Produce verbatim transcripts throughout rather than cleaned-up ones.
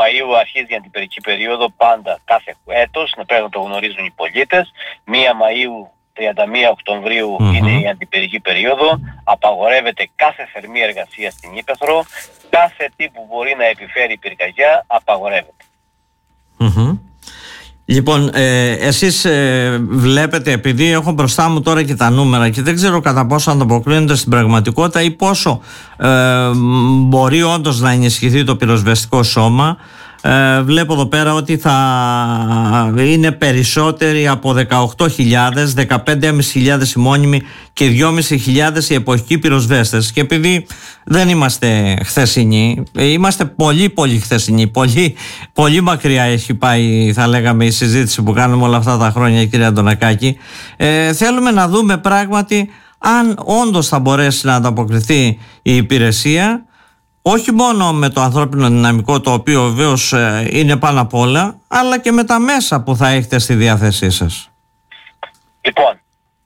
Μαΐου αρχίζει η αντιπυρική περίοδο πάντα κάθε έτος, να πρέπει να το γνωρίζουν οι πολίτες. πρώτη Μαΐου, τριάντα μία Οκτωβρίου mm-hmm. είναι η αντιπυρική περίοδο. Απαγορεύεται κάθε θερμή εργασία στην ύπαιθρο. Κάθε τι που μπορεί να επιφέρει η πυρκαγιά απαγορεύεται. Mm-hmm. Λοιπόν, ε, εσείς ε, βλέπετε, επειδή έχω μπροστά μου τώρα και τα νούμερα και δεν ξέρω κατά πόσο ανταποκρίνονται στην πραγματικότητα ή πόσο ε, μπορεί όντως να ενισχυθεί το πυροσβεστικό σώμα. Ε, βλέπω εδώ πέρα ότι θα είναι περισσότεροι από δεκαοκτώ χιλιάδες, δεκαπέντε χιλιάδες πεντακόσιοι οι μόνιμοι και δυόμισι χιλιάδες οι εποχικοί πυροσβέστες. Και επειδή δεν είμαστε χθεσινοί, είμαστε πολύ πολύ χθεσινοί, πολύ, πολύ μακριά έχει πάει, θα λέγαμε, η συζήτηση που κάνουμε όλα αυτά τα χρόνια, κύριε Αντωνακάκη. Ε, θέλουμε να δούμε πράγματι αν όντως θα μπορέσει να ανταποκριθεί η υπηρεσία, όχι μόνο με το ανθρώπινο δυναμικό, το οποίο βεβαίως είναι πάνω απ' όλα, αλλά και με τα μέσα που θα έχετε στη διάθεσή σας. Λοιπόν,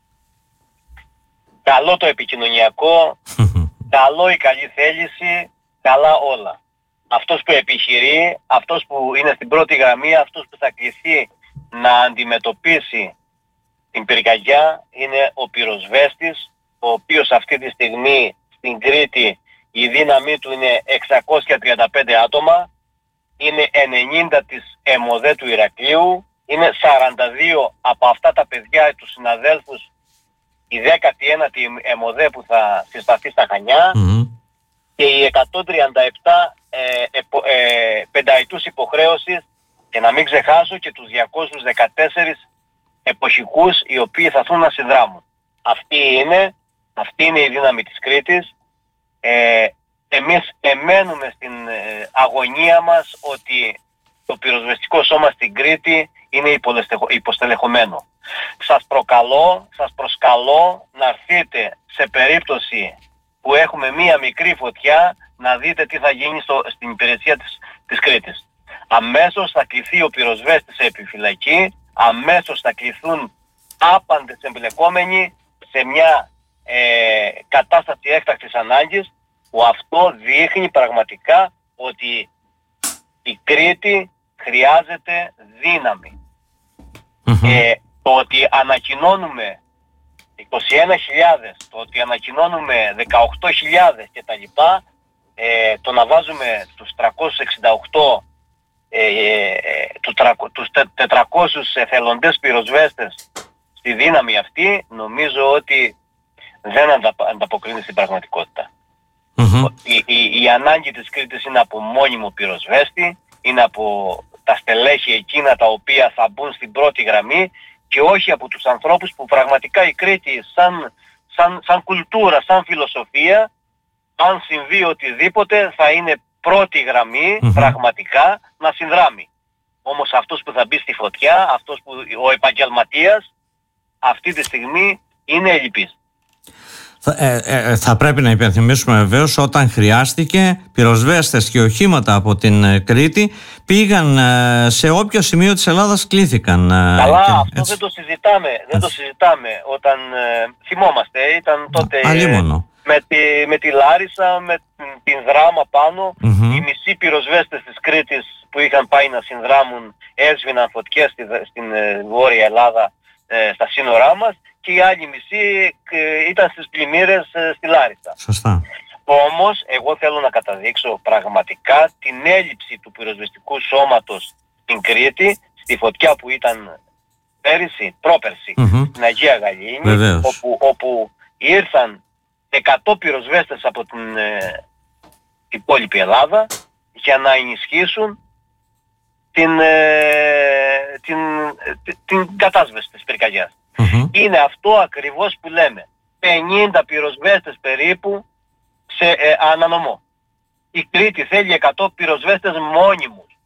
καλό το επικοινωνιακό, καλό η καλή θέληση, καλά όλα. Αυτός που επιχειρεί, αυτός που είναι στην πρώτη γραμμή, αυτός που θα κληθεί να αντιμετωπίσει την πυρκαγιά είναι ο πυροσβέστης, ο οποίος αυτή τη στιγμή στην Κρήτη η δύναμή του είναι εξακόσια τριάντα πέντε άτομα, είναι ενενήντα της ΕΜΟΔΕ του Ηρακλείου, είναι σαράντα δύο από αυτά τα παιδιά, τους συναδέλφους, η δέκατη ένατη ΕΜΟΔΕ που θα συσταθεί στα Χανιά mm-hmm. και οι εκατόν τριάντα επτά ε, ε, ε, πενταετούς υποχρέωσης, και να μην ξεχάσω και τους διακόσιους δεκατέσσερις εποχικούς οι οποίοι θα έρθουν να συνδράμουν. Αυτή είναι, αυτή είναι η δύναμη της Κρήτης. Ε, εμείς εμένουμε στην ε, αγωνία μας ότι το πυροσβεστικό σώμα στην Κρήτη είναι υποστελεχωμένο. Σας προκαλώ, σας προσκαλώ να έρθετε σε περίπτωση που έχουμε μία μικρή φωτιά να δείτε τι θα γίνει στο, στην υπηρεσία της, της Κρήτης. Αμέσως θα κληθεί ο πυροσβέστης σε επιφυλακή, αμέσως θα κληθούν άπαντες εμπλεκόμενοι σε μια ε, κατάσταση έκτακτης ανάγκης, που αυτό δείχνει πραγματικά ότι η Κρήτη χρειάζεται δύναμη. Mm-hmm. Ε, το ότι ανακοινώνουμε είκοσι ένα χιλιάδες, το ότι ανακοινώνουμε δεκαοκτώ χιλιάδες και τα λοιπά, ε, το να βάζουμε τους τριακόσιους εξήντα οκτώ ε, ε, τους, τους τετρακόσιους εθελοντές πυροσβέστες στη δύναμη αυτή, νομίζω ότι δεν ανταποκρίνει στην πραγματικότητα. Mm-hmm. Η, η, η ανάγκη της Κρήτης είναι από μόνιμο πυροσβέστη, είναι από τα στελέχη εκείνα τα οποία θα μπουν στην πρώτη γραμμή και όχι από τους ανθρώπους που πραγματικά η Κρήτη σαν, σαν, σαν κουλτούρα, σαν φιλοσοφία, αν συμβεί οτιδήποτε θα είναι πρώτη γραμμή mm-hmm. πραγματικά να συνδράμει. Όμως αυτός που θα μπει στη φωτιά, αυτός που, ο επαγγελματίας, αυτή τη στιγμή είναι ελλειπής. Θα, ε, ε, θα πρέπει να υπενθυμίσουμε βεβαίως, όταν χρειάστηκε, πυροσβέστες και οχήματα από την ε, Κρήτη πήγαν ε, σε όποιο σημείο της Ελλάδας κλήθηκαν. Ε, Καλά, και, αυτό δεν το συζητάμε, δεν το συζητάμε. Όταν ε, θυμόμαστε, ήταν τότε ε, με, τη, με τη Λάρισα, με την Δράμα πάνω, mm-hmm. οι μισοί πυροσβέστες της Κρήτης που είχαν πάει να συνδράμουν έσβηναν φωτιές στη, στην ε, Βόρεια Ελλάδα, ε, στα σύνορά μας, και η άλλη μισή ε, ήταν στις πλημμύρες ε, στη Λάρισα. Σωστά. Όμως, εγώ θέλω να καταδείξω πραγματικά την έλλειψη του πυροσβεστικού σώματος στην Κρήτη, στη φωτιά που ήταν πέρυσι, πρόπερσι, mm-hmm. στην Αγία Γαλήνη, όπου, όπου ήρθαν εκατό πυροσβέστες από την ε, υπόλοιπη Ελλάδα για να ενισχύσουν την, ε, την, την, την κατάσβεση της πυρκαγιάς. Mm-hmm. Είναι αυτό ακριβώς που λέμε. πενήντα πυροσβέστες περίπου σε ε, ανανομό. Η Κρήτη θέλει εκατό πυροσβέστες μόνιμους.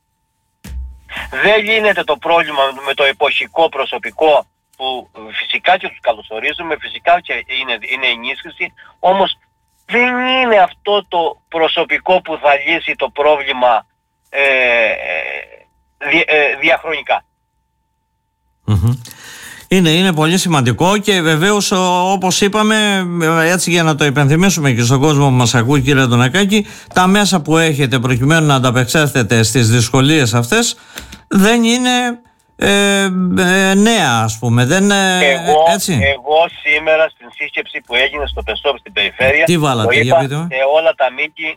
Δεν λύνεται το πρόβλημα με το εποχικό προσωπικό, που φυσικά και τους καλωσορίζουμε, φυσικά και είναι, είναι ενίσχυση, όμως δεν είναι αυτό το προσωπικό που θα λύσει το πρόβλημα ε, ε, δι, ε, διαχρονικά. Mm-hmm. Είναι, είναι πολύ σημαντικό και βεβαίως όπως είπαμε, έτσι για να το υπενθυμίσουμε και στον κόσμο που μας ακούει, κύριε Αντωνακάκη, τα μέσα που έχετε προκειμένου να ανταπεξέλθετε στις δυσκολίες αυτές δεν είναι ε, ε, νέα, ας πούμε. Δεν, εγώ, έτσι. εγώ σήμερα στην σύσκεψη που έγινε στο Πεστόπ στην περιφέρεια, τι βάλατε, το για είπα πείτε με. σε όλα τα μήκη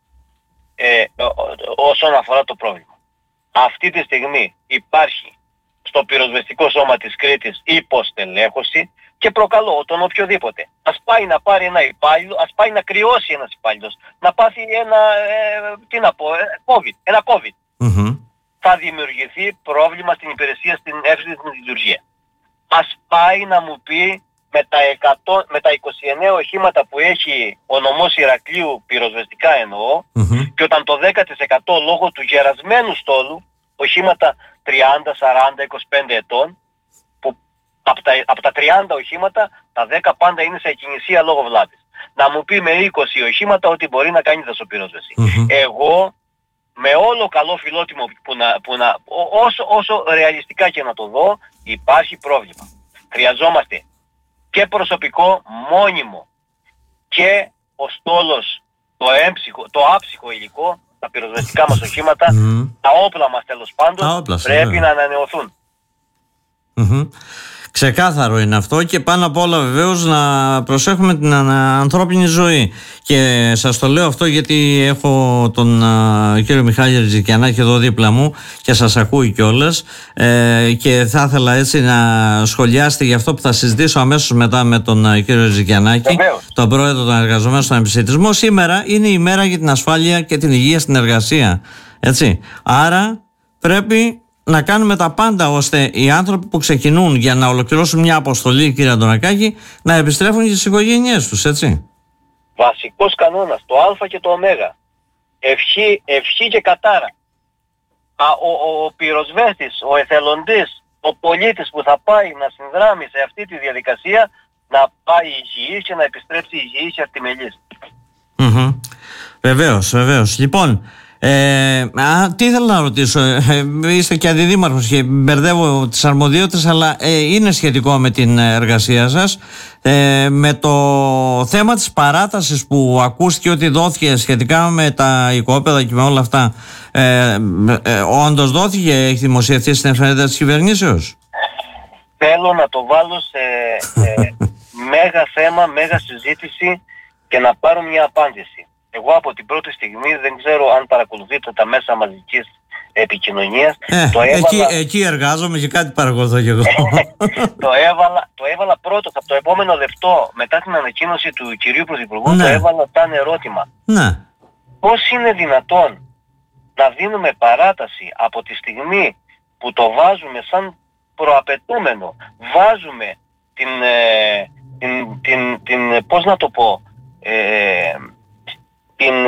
ε, όσον αφορά το πρόβλημα. Αυτή τη στιγμή υπάρχει στο πυροσβεστικό σώμα της Κρήτης υποστελέχωση και προκαλώ τον οποιοδήποτε. Ας πάει να πάρει ένα υπάλληλο, ας πάει να κρυώσει ένας υπάλληλος, να πάθει ένα, ε, τι να πω, ε, COVID, ένα COVID. Mm-hmm. Θα δημιουργηθεί πρόβλημα στην υπηρεσία, στην εύρυθμη λειτουργία. Ας πάει να μου πει με τα, εκατό, με τα είκοσι εννέα οχήματα που έχει ο νομός Ηρακλείου, πυροσβεστικά εννοώ, Mm-hmm. και όταν το δέκα τοις εκατό λόγω του γερασμένου στόλου, οχήματα τριάντα, σαράντα, είκοσι πέντε ετών, που από τα, από τα τριάντα οχήματα τα δέκα πάντα είναι σε ακινησία λόγω βλάβης. Να μου πει με είκοσι οχήματα ότι μπορεί να κάνει δασοπυρόσβεση. Mm-hmm. Εγώ με όλο καλό φιλότιμο που να, που να, όσο, όσο ρεαλιστικά και να το δω, υπάρχει πρόβλημα. Χρειαζόμαστε και προσωπικό μόνιμο και ο στόλος, το έμψυχο, το άψυχο υλικό, τα πυροσβεστικά μας οχήματα, mm. τα όπλα μας τέλος πάντων, όπλα, πρέπει βέβαια. να ανανεωθούν. Mm-hmm. Ξεκάθαρο είναι αυτό και πάνω απ' όλα βεβαίως να προσέχουμε την ανθρώπινη ζωή. Και σας το λέω αυτό γιατί έχω τον α, κύριο Μιχάλη Ριζικιανάκη εδώ δίπλα μου και σας ακούει κιόλας, ε, και θα ήθελα έτσι να σχολιάσετε για αυτό που θα συζητήσω αμέσως μετά με τον α, κύριο Ριζικιανάκη, τον πρόεδρο των εργαζομένων στον επισητισμό. Σήμερα είναι η μέρα για την ασφάλεια και την υγεία στην εργασία. Έτσι. Άρα πρέπει να κάνουμε τα πάντα ώστε οι άνθρωποι που ξεκινούν για να ολοκληρώσουν μια αποστολή, κύριε Αντωνακάκη, να επιστρέφουν και στις οικογένειές τους, έτσι. Βασικός κανόνας, το α και το ω. Ευχή, ευχή και κατάρα. Α, ο, ο, ο πυροσβέστης, ο εθελοντής, ο πολίτης που θα πάει να συνδράμει σε αυτή τη διαδικασία, να πάει υγιής και να επιστρέψει υγιής και αρτιμελής. Mm-hmm. Βεβαίως, βεβαίως. Λοιπόν, Ε, α, τι ήθελα να ρωτήσω, ε, είστε και αντιδήμαρχος και μπερδεύω τις αρμοδιότητες, αλλά ε, είναι σχετικό με την εργασία σας, ε, με το θέμα της παράτασης που ακούστηκε ότι δόθηκε σχετικά με τα οικόπεδα και με όλα αυτά, ε, ε, όντως δόθηκε, έχει δημοσιευθεί στην εφημερίδα της κυβερνήσεως? Θέλω να το βάλω σε ε, μέγα θέμα, μέγα συζήτηση και να πάρω μια απάντηση. Εγώ από την πρώτη στιγμή, δεν ξέρω αν παρακολουθείτε τα μέσα μαζικής επικοινωνίας, ε, το έβαλα... εκεί, εκεί εργάζομαι και κάτι παρακολουθώ κι εγώ. το, έβαλα, το έβαλα πρώτο, από το επόμενο λεπτό μετά την ανακοίνωση του κυρίου Πρωθυπουργού, ναι. Το έβαλα σαν ερώτημα. Ναι. Πώς είναι δυνατόν να δίνουμε παράταση από τη στιγμή που το βάζουμε σαν προαπαιτούμενο, βάζουμε την, ε, την, την, την, πώς να το πω, ε, την...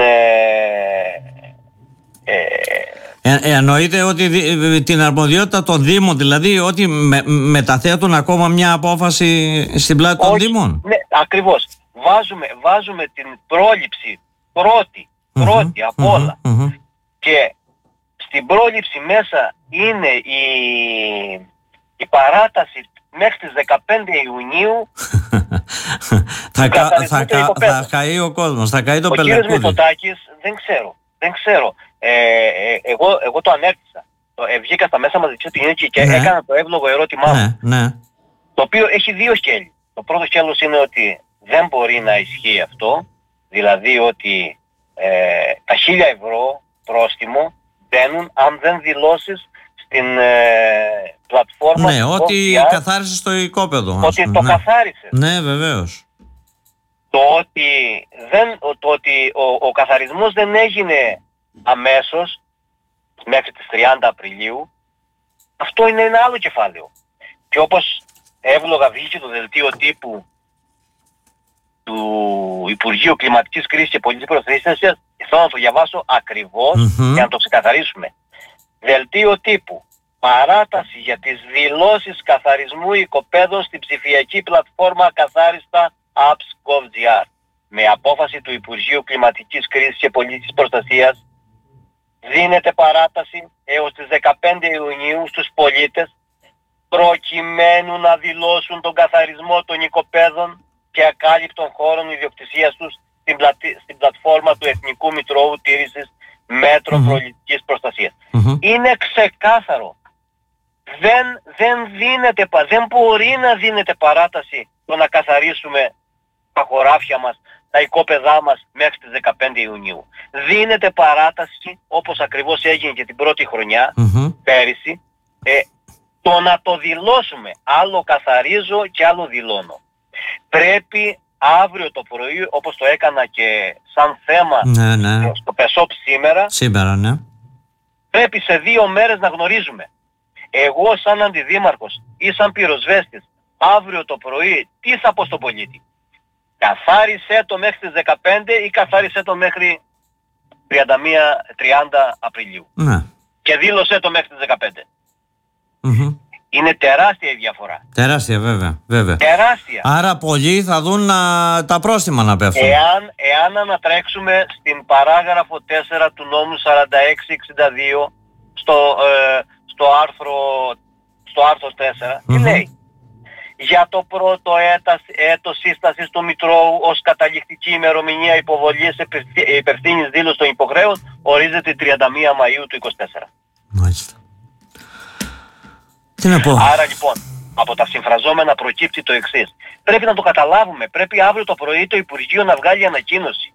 Ε, ε, ε, εννοείται ότι δι, την αρμοδιότητα των Δήμων, δηλαδή ότι με, μεταθέτουν ακόμα μια απόφαση στην πλάτη των όχι, Δήμων. Ναι, ακριβώς. Βάζουμε, βάζουμε την πρόληψη πρώτη, πρώτη mm-hmm, από mm-hmm, όλα. Mm-hmm. Και στην πρόληψη μέσα είναι η, η παράταση μέχρι τις δεκαπέντε Ιουνίου. θα, κα, θα, κα, θα καεί ο κόσμος, θα καεί το πελεκούδι. Ο κύριος Μητσοτάκης δεν ξέρω, δεν ξέρω. Ε, ε, εγώ, εγώ το ανέρτησα. Το, ε, βγήκα στα μέσα μαζικής επικοινωνίας και ναι. έκανα το εύλογο ερώτημά μου. Ναι, ναι. Το οποίο έχει δύο σκέλη. Το πρώτο σκέλος είναι ότι δεν μπορεί να ισχύει αυτό. Δηλαδή ότι ε, τα χίλια ευρώ πρόστιμο μπαίνουν αν δεν δηλώσεις στην ε, πλατφόρμα. Ναι, ότι καθάρισες το οικόπεδο. Ότι το ναι. καθάρισες. Ναι, βεβαίως. Το ότι, δεν, το ότι ο, ο καθαρισμός δεν έγινε αμέσως μέχρι τις τριάντα Απριλίου, αυτό είναι ένα άλλο κεφάλαιο. Και όπως εύλογα βγήκε το δελτίο τύπου του Υπουργείου Κλιματικής Κρίσης και Πολιτικής Προστασίας, θέλω να το διαβάσω ακριβώς mm-hmm. για να το ξεκαθαρίσουμε. Δελτίο τύπου. Παράταση για τις δηλώσεις καθαρισμού οικοπαίδων στην ψηφιακή πλατφόρμα καθάριστα apps.gov.gr. Με απόφαση του Υπουργείου Κλιματικής Κρίσης και Πολιτικής Προστασίας δίνεται παράταση έως τις δεκαπέντε Ιουνίου στους πολίτες προκειμένου να δηλώσουν τον καθαρισμό των οικοπαίδων και ακάλυπτων χώρων ιδιοκτησίας τους στην, πλατη... στην πλατφόρμα του Εθνικού Μητρώου Τήρησης Μέτρων mm-hmm. Προληπτικής Προστασίας. Mm-hmm. Είναι ξεκάθαρο. Δεν, δεν, δίνεται, δεν μπορεί να δίνεται παράταση το να καθαρίσουμε τα χωράφια μας, τα οικόπεδά μας μέχρι τις δεκαπέντε Ιουνίου. Δίνεται παράταση, όπως ακριβώς έγινε και την πρώτη χρονιά, mm-hmm. πέρυσι, ε, το να το δηλώσουμε. Άλλο καθαρίζω και άλλο δηλώνω. Πρέπει αύριο το πρωί, όπως το έκανα και σαν θέμα ναι, ναι. στο ΠΕΣΟΠ σήμερα, σήμερα ναι. πρέπει σε δύο μέρες να γνωρίζουμε. Εγώ σαν αντιδήμαρχος ή σαν πυροσβέστης, αύριο το πρωί τι θα πω στον πολίτη. Καθάρισε το μέχρι τις δεκαπέντε ή καθάρισε το μέχρι τριάντα μία τριάντα Απριλίου. Ναι. Και δήλωσε το μέχρι τις δεκαπέντε. Mm-hmm. Είναι τεράστια η διαφορά. Τεράστια βέβαια, βέβαια. Τεράστια. Άρα πολλοί θα δουν α, τα πρόστιμα να πέφτουν. Εάν, εάν ανατρέξουμε στην παράγραφο τέσσερα του νόμου σαράντα έξι εξήντα δύο στο, ε, στο, άρθρο, στο άρθρο τέσσερα, mm-hmm. τι λέει. Για το πρώτο έτος σύστασης του Μητρώου ως καταληκτική ημερομηνία υποβολής υπευθύνης δήλωσης των υποχρέων ορίζεται τριάντα μία Μαΐου του είκοσι τέσσερα. Μάλιστα. Τι να πω. Άρα λοιπόν, από τα συμφραζόμενα προκύπτει το εξής. Πρέπει να το καταλάβουμε. Πρέπει αύριο το πρωί το Υπουργείο να βγάλει ανακοίνωση.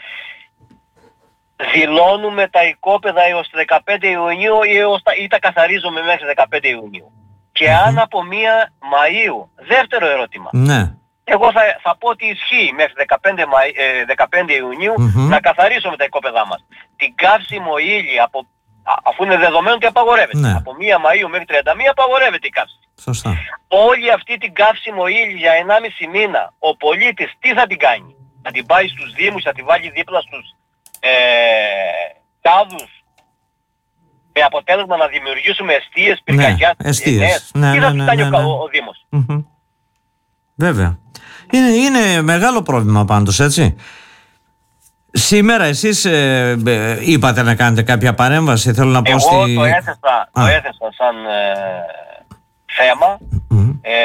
Δηλώνουμε τα οικόπεδα έως δεκαπέντε Ιουνίου ή, έως τα, ή τα καθαρίζουμε μέχρι δεκαπέντε Ιουνίου. Και mm-hmm. αν από μία Μαΐου, δεύτερο ερώτημα. Ναι. Εγώ θα, θα πω ότι ισχύει μέχρι δεκαπέντε, Μαΐ, ε, δεκαπέντε Ιουνίου mm-hmm. να καθαρίσουμε τα οικόπεδά μας. Την καύσιμο ύλη, από, αφού είναι δεδομένο ότι απαγορεύεται. Ναι. Από μία Μαΐου μέχρι τριάντα μία απαγορεύεται η καύση. Σωστά. Όλη αυτή την καύσιμο ύλη για ενάμιση μήνα, ο πολίτης τι θα την κάνει. Θα την πάει στους δήμους, θα την βάλει δίπλα στους ε, κάδους. Με αποτέλεσμα να δημιουργήσουμε εστίες, πυρκαγιάς, ναι, εστίες. Ναι, τι θα ναι, κάνει ναι, ναι, ναι. ο, ο Δήμος. Mm-hmm. Βέβαια. Είναι, είναι μεγάλο πρόβλημα πάντως, έτσι. Σήμερα εσείς ε, ε, είπατε να κάνετε κάποια παρέμβαση. Θέλω να πω Εγώ στη... το έθεσα, το έθεσα σαν ε, θέμα. Mm-hmm. Ε,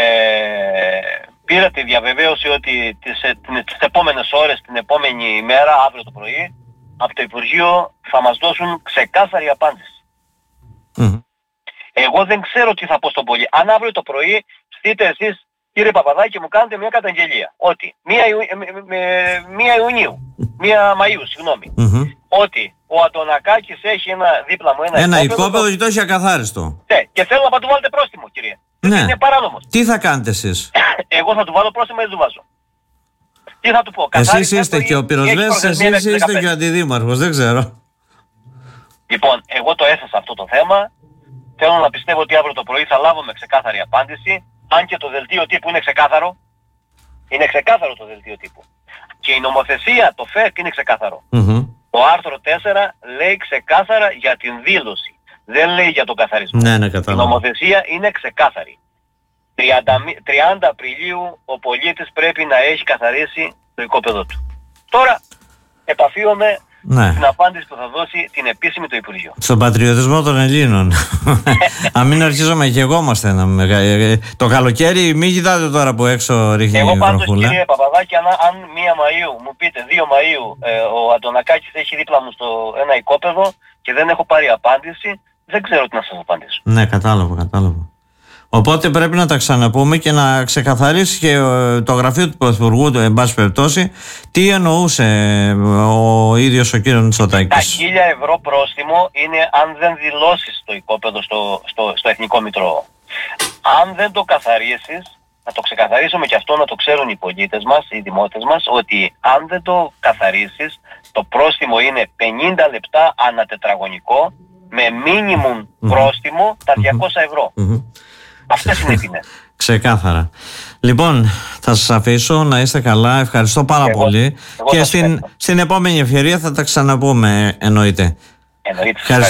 πήρα τη διαβεβαίωση ότι τις, τις επόμενες ώρες, την επόμενη ημέρα, αύριο το πρωί, από το Υπουργείο θα μας δώσουν ξεκάθαρη απάντηση. Mm-hmm. Εγώ δεν ξέρω τι θα πω στον πολίτη. Αν αύριο το πρωί στείτε εσείς, κύριε Παπαδάκη, μου κάνετε μια καταγγελία ότι μία, Ιου, με, μία Ιουνίου, μία Μαΐου, συγγνώμη, mm-hmm. ότι ο Αντωνακάκης έχει ένα δίπλα μου ένα, ένα οικόπεδο και το έχει ακαθάριστο. Ναι, και θέλω να του βάλετε πρόστιμο, κύριε. Ναι. Είναι παράνομος. Τι θα κάνετε εσείς? Εγώ θα του βάλω πρόστιμο ή δεν του βάζω. Τι θα του πω? Εσείς είστε και ο πυροσβέστης, εσείς είστε και ο αντιδήμαρχος, δεν ξέρω. Λοιπόν, εγώ το έθεσα αυτό το θέμα. Θέλω να πιστεύω ότι αύριο το πρωί θα λάβουμε ξεκάθαρη απάντηση. Αν και το δελτίο τύπου είναι ξεκάθαρο. Είναι ξεκάθαρο το δελτίο τύπου. Και η νομοθεσία, το ΦΕΚ είναι ξεκάθαρο. Mm-hmm. Το άρθρο τέσσερα λέει ξεκάθαρα για την δήλωση. Δεν λέει για τον καθαρισμό. Ναι, ναι, η νομοθεσία είναι ξεκάθαρη. τριάντα Απριλίου ο πολίτης πρέπει να έχει καθαρίσει το οικόπεδο του. Τώρα επαφίομαι ναι. στην απάντηση που θα δώσει την επίσημη το Υπουργείο. Στον πατριωτισμό των Ελλήνων. Αν μην αρχίζουμε και εγώ είμαστε ένα μεγα... Το καλοκαίρι μην κοιτάτε τώρα που έξω ρίχνει η βροχούλα. Εγώ πάντως κύριε Παπαδάκη, αν, αν μία Μαΐου μου πείτε δύο Μαΐου ε, ο Αντωνακάκης έχει δίπλα μου στο ένα οικόπεδο και δεν έχω πάρει απάντηση, δεν ξέρω τι να σας απαντήσω. Ναι, κατάλαβα, κατάλαβα. Οπότε πρέπει να τα ξαναπούμε και να ξεκαθαρίσει και το γραφείο του Πρωθυπουργού, εν πάση περιπτώσει, τι εννοούσε ο ίδιος ο κύριος Μητσοτάκης. Τα χίλια ευρώ πρόστιμο είναι αν δεν δηλώσεις το οικόπεδο στο, στο, στο Εθνικό Μητρώο. Αν δεν το καθαρίσεις, να το ξεκαθαρίσουμε και αυτό να το ξέρουν οι πολίτες μας, οι δημότες μας, ότι αν δεν το καθαρίσεις, το πρόστιμο είναι πενήντα λεπτά ανά τετραγωνικό, με μίνιμουμ πρόστιμο τα διακόσια ευρώ. Mm-hmm. Αυτές είναι οι τιμές. Ξεκάθαρα. Λοιπόν, θα σας αφήσω να είστε καλά. Ευχαριστώ πάρα εγώ, πολύ. Εγώ και στην, στην επόμενη ευκαιρία θα τα ξαναπούμε, εννοείται. Εννοείται.